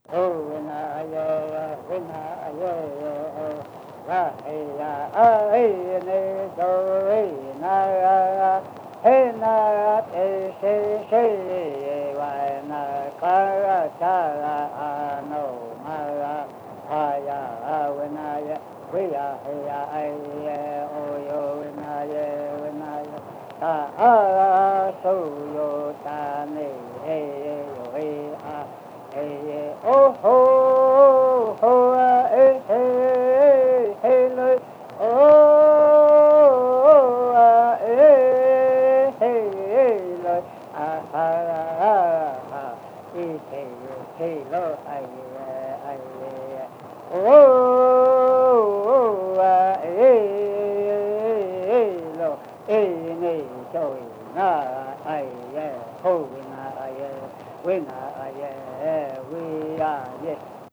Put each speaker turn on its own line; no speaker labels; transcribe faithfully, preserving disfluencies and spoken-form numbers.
oh na ye na ye ra he ya ai ne do re na he na te se se wa na ka cha no ma ha ya we na ye we ya he ya ai ye o yo we na ye we na ye ta a so yo ta ne he yo he a hey, oh ho ho hey hey hey look oh hey hey look ah ah ah ah hey hey hey look ay ay oh hey hey look hey này trời na ay ho na ay we na ay we are yes